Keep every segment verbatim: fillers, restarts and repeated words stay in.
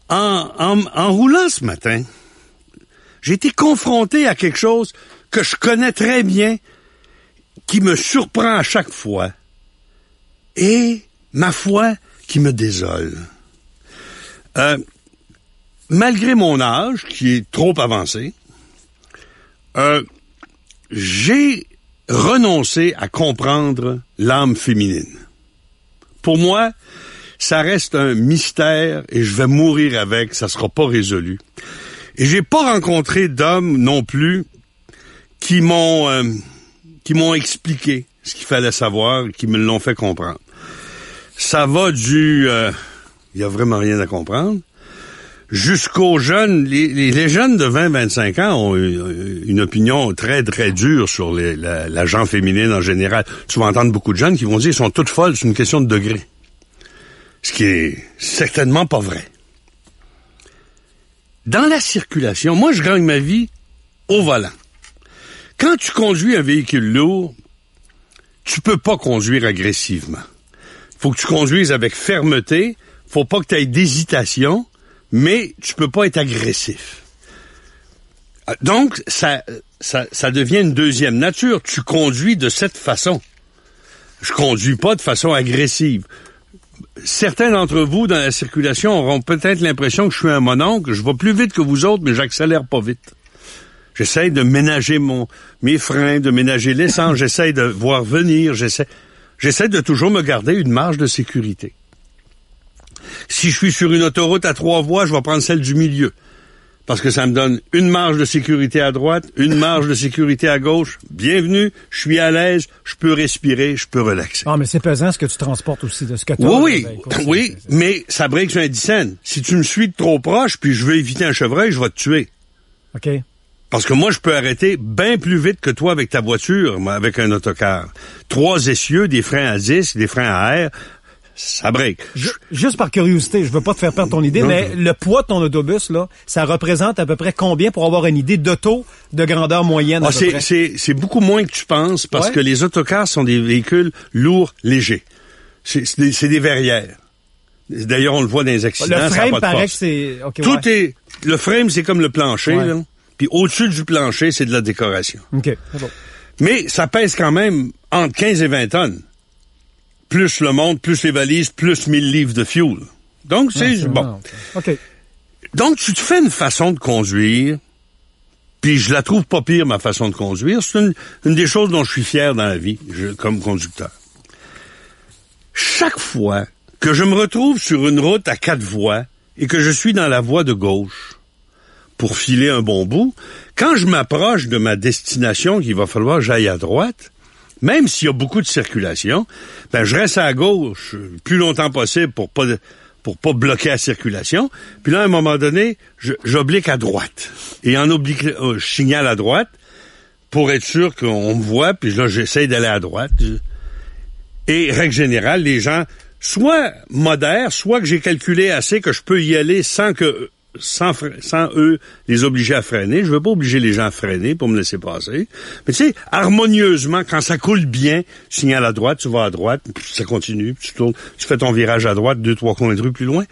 En, en, en roulant ce matin, j'ai été confronté à quelque chose que je connais très bien, qui me surprend à chaque fois, et, ma foi, qui me désole. Euh, malgré mon âge, qui est trop avancé, euh, j'ai renoncé à comprendre l'âme féminine. Pour moi, ça reste un mystère et je vais mourir avec, ça sera pas résolu. Et j'ai pas rencontré d'hommes non plus qui m'ont euh, qui m'ont expliqué ce qu'il fallait savoir et qui me l'ont fait comprendre. Ça va du euh, il y a vraiment rien à comprendre jusqu'aux jeunes. Les, les, les jeunes de vingt à vingt-cinq ans ont une, une opinion très, très dure sur les, la, la gente féminine en général. Tu vas entendre beaucoup de jeunes qui vont dire qu'ils sont toutes folles, c'est une question de degré. Ce qui est certainement pas vrai. Dans la circulation, moi, je gagne ma vie au volant. Quand tu conduis un véhicule lourd, tu peux pas conduire agressivement. Faut que tu conduises avec fermeté, faut pas que tu aies d'hésitation, mais tu peux pas être agressif. Donc, ça, ça, ça devient une deuxième nature. Tu conduis de cette façon. Je conduis pas de façon agressive. Certains d'entre vous, dans la circulation, auront peut-être l'impression que je suis un mononcle, je vais plus vite que vous autres, mais j'accélère pas vite. J'essaie de ménager mon, mes freins, de ménager l'essence, j'essaie de voir venir, j'essaie, j'essaie de toujours me garder une marge de sécurité. Si je suis sur une autoroute à trois voies, je vais prendre celle du milieu. Parce que ça me donne une marge de sécurité à droite, une marge de sécurité à gauche. Bienvenue, je suis à l'aise, je peux respirer, je peux relaxer. Ah, mais c'est pesant ce que tu transportes aussi, de ce que tu as. Oui, oui, ben, écoute, oui, c'est, c'est... mais ça break sur un dix cents. Si tu me suis de trop proche, puis je veux éviter un chevreuil, je vais te tuer. OK. Parce que moi, je peux arrêter bien plus vite que toi avec ta voiture, moi, avec un autocar. Trois essieux, des freins à disque, des freins à air, ça break. Juste par curiosité, je veux pas te faire perdre ton idée, non, mais non. Le poids de ton autobus, là, ça représente à peu près combien pour avoir une idée d'auto de grandeur moyenne? Ah, c'est, c'est, c'est beaucoup moins que tu penses parce ouais. que les autocars sont des véhicules lourds, légers. C'est, c'est, des, c'est des verrières. D'ailleurs, on le voit dans les accidents. Le frame ça paraît que c'est... Okay, Tout ouais. est... Le frame, c'est comme le plancher, ouais. là. Puis au-dessus du plancher, c'est de la décoration. OK. C'est bon. Mais ça pèse quand même entre quinze et vingt tonnes. Plus le monde, plus les valises, plus mille livres de fuel. Donc, c'est, ah, c'est bon. Okay. Donc, tu te fais une façon de conduire, puis je la trouve pas pire, ma façon de conduire. C'est une, une des choses dont je suis fier dans la vie, je, comme conducteur. Chaque fois que je me retrouve sur une route à quatre voies et que je suis dans la voie de gauche pour filer un bon bout, quand je m'approche de ma destination, qu'il va falloir que j'aille à droite, même s'il y a beaucoup de circulation, ben je reste à gauche le plus longtemps possible pour pas pour pas bloquer la circulation. Puis là, à un moment donné, je, j'oblique à droite. Et en oblique, euh, je signale à droite pour être sûr qu'on me voit. Puis là, j'essaie d'aller à droite. Et règle générale, les gens soit modèrent, soit que j'ai calculé assez que je peux y aller sans que Sans, sans eux les obliger à freiner. Je veux pas obliger les gens à freiner pour me laisser passer. Mais tu sais, harmonieusement, quand ça coule bien, signale à droite, tu vas à droite, ça continue, tu tournes, tu fais ton virage à droite, deux, trois coins de rue plus loin.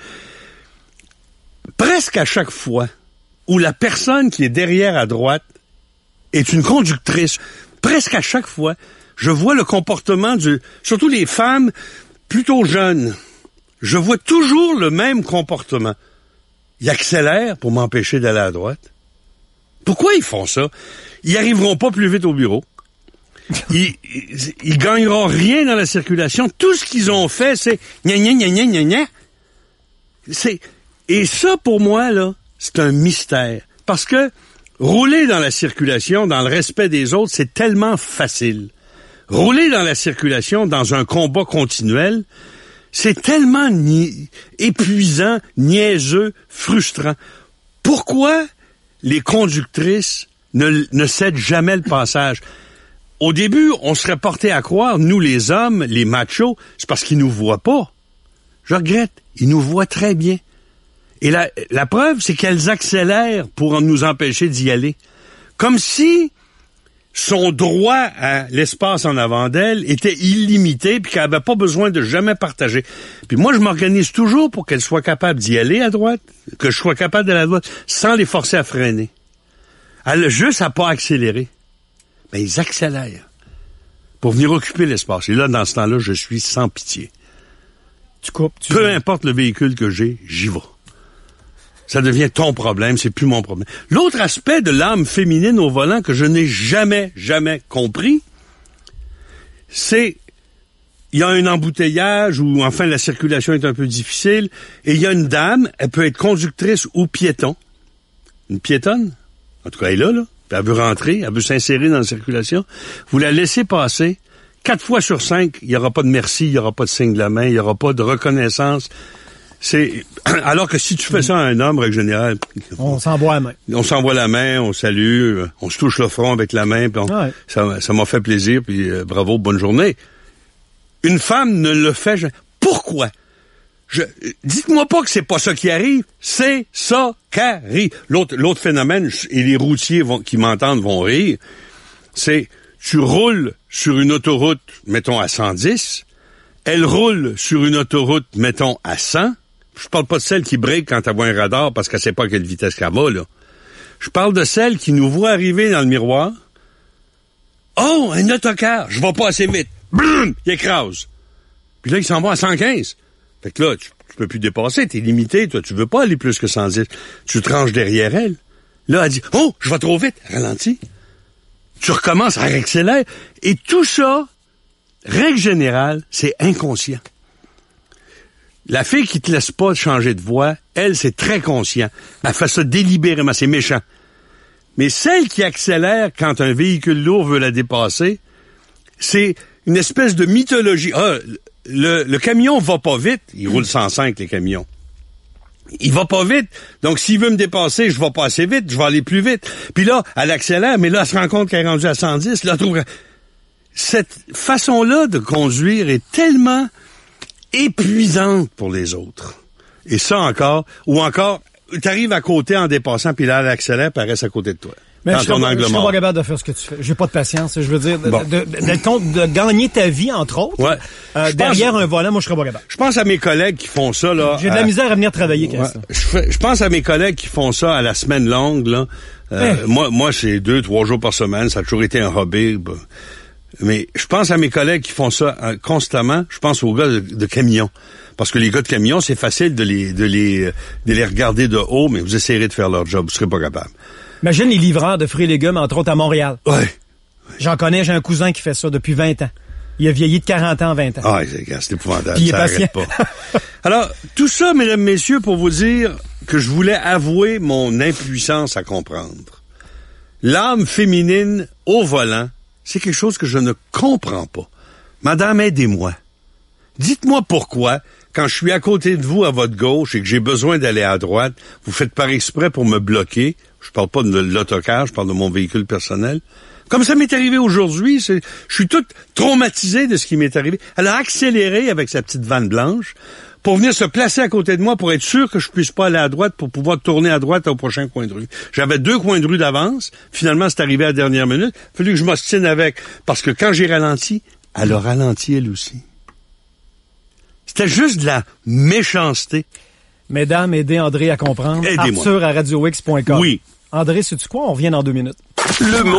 Presque à chaque fois où la personne qui est derrière à droite est une conductrice, presque à chaque fois, je vois le comportement du... Surtout les femmes plutôt jeunes. Je vois toujours le même comportement. Ils accélèrent pour m'empêcher d'aller à droite. Pourquoi ils font ça? Ils arriveront pas plus vite au bureau. Ils, ils, ils gagneront rien dans la circulation. Tout ce qu'ils ont fait, c'est gna gna gna gna gna gna. C'est, et ça, pour moi, là, c'est un mystère. Parce que rouler dans la circulation, dans le respect des autres, c'est tellement facile. Rouler dans la circulation, dans un combat continuel, c'est tellement ni- épuisant, niaiseux, frustrant. Pourquoi les conductrices ne, ne cèdent jamais le passage? Au début, on serait porté à croire, nous les hommes, les machos, c'est parce qu'ils nous voient pas. Je regrette, ils nous voient très bien. Et la, la preuve, c'est qu'elles accélèrent pour nous empêcher d'y aller. Comme si son droit à l'espace en avant d'elle était illimité, puis qu'elle avait pas besoin de jamais partager. Puis moi, je m'organise toujours pour qu'elle soit capable d'y aller à droite, que je sois capable d'aller à droite, sans les forcer à freiner. Elle a juste à pas accélérer. Mais ils accélèrent pour venir occuper l'espace. Et là, dans ce temps-là, je suis sans pitié. Tu coupes. Tu Peu veux. importe le véhicule que j'ai, j'y vais. Ça devient ton problème, c'est plus mon problème. L'autre aspect de l'âme féminine au volant que je n'ai jamais, jamais compris, c'est il y a un embouteillage ou enfin la circulation est un peu difficile et il y a une dame, elle peut être conductrice ou piéton. Une piétonne, en tout cas elle est là, là. Puis elle veut rentrer, elle veut s'insérer dans la circulation. Vous la laissez passer. Quatre fois sur cinq, il n'y aura pas de merci, il n'y aura pas de signe de la main, il n'y aura pas de reconnaissance. C'est alors que si tu fais ça à un homme, règle générale, on s'envoie la main. On s'envoie la main, on salue, on se touche le front avec la main, puis on, ouais. ça, ça m'a fait plaisir, puis euh, bravo, bonne journée. Une femme ne le fait jamais. Pourquoi? Je, dites-moi pas que c'est pas ça qui arrive, c'est ça qui arrive. L'autre, l'autre phénomène, et les routiers vont, qui m'entendent vont rire, c'est tu roules sur une autoroute, mettons à cent dix, elle roule sur une autoroute, mettons à cent. Je parle pas de celle qui break quand elle voit un radar parce qu'elle sait pas à quelle vitesse qu'elle va, là. Je parle de celle qui nous voit arriver dans le miroir. Oh, un autocar, je vais pas assez vite. Brum, il écrase. Puis là, il s'en va à cent quinze. Fait que là, tu, tu peux plus dépasser, t'es limité, toi, tu veux pas aller plus que cent dix. Tu te ranges derrière elle. Là, elle dit, oh, je vais trop vite, ralentis. Tu recommences à accélérer. Et tout ça, règle générale, c'est inconscient. La fille qui te laisse pas changer de voie, elle, c'est très conscient. Elle fait ça délibérément, c'est méchant. Mais celle qui accélère quand un véhicule lourd veut la dépasser, c'est une espèce de mythologie. Ah, le, le camion va pas vite. Il roule cent cinq, les camions. Il va pas vite. Donc, s'il veut me dépasser, je vais pas assez vite, je vais aller plus vite. Puis là, elle accélère, mais là, elle se rend compte qu'elle est rendue à cent dix. Là, elle trouve... Cette façon-là de conduire est tellement épuisante pour les autres. Et ça encore, ou encore, t'arrives à côté en dépassant, puis là, elle accélère, puis elle reste à côté de toi. Mais dans je ton serais, angle je serais mort. pas capable de faire ce que tu fais. J'ai pas de patience. Je veux dire, de, Bon. de, de, de, de gagner ta vie, entre autres, Ouais. euh, derrière pense, un volant, moi, je serais pas capable. Je pense à mes collègues qui font ça, là. J'ai de la à, misère à venir travailler, Christian. Ouais, je, fais, je pense à mes collègues qui font ça à la semaine longue, là. Euh, hey. Moi, moi, c'est deux, trois jours par semaine. Ça a toujours été un hobby. Bah. Mais je pense à mes collègues qui font ça euh, constamment. Je pense aux gars de, de camions. Parce que les gars de camions, c'est facile de les, de les, de les regarder de haut, mais vous essayerez de faire leur job. Vous serez pas capable. Imagine les livreurs de fruits et légumes, entre autres à Montréal. Ouais. J'en connais, j'ai un cousin qui fait ça depuis vingt ans. Il a vieilli de quarante ans en vingt ans. Ah, c'est, c'est épouvantable. Puis il est ça patient. arrête pas. Alors, tout ça, mesdames, messieurs, pour vous dire que je voulais avouer mon impuissance à comprendre. L'âme féminine au volant, c'est quelque chose que je ne comprends pas. Madame, aidez-moi. Dites-moi pourquoi, quand je suis à côté de vous à votre gauche et que j'ai besoin d'aller à droite, vous faites par exprès pour me bloquer. Je parle pas de l'autocar, je parle de mon véhicule personnel. Comme ça m'est arrivé aujourd'hui, c'est, je suis toute traumatisée de ce qui m'est arrivé. Elle a accéléré avec sa petite vanne blanche pour venir se placer à côté de moi pour être sûr que je puisse pas aller à droite pour pouvoir tourner à droite au prochain coin de rue. J'avais deux coins de rue d'avance. Finalement, c'est arrivé à la dernière minute. Il a fallu que je m'ostine avec. Parce que quand j'ai ralenti, elle a ralenti elle aussi. C'était juste de la méchanceté. Mesdames, aidez André à comprendre. Aidez-moi. Arthur à radio x point com. Oui. André, sais-tu quoi? On revient dans deux minutes. Le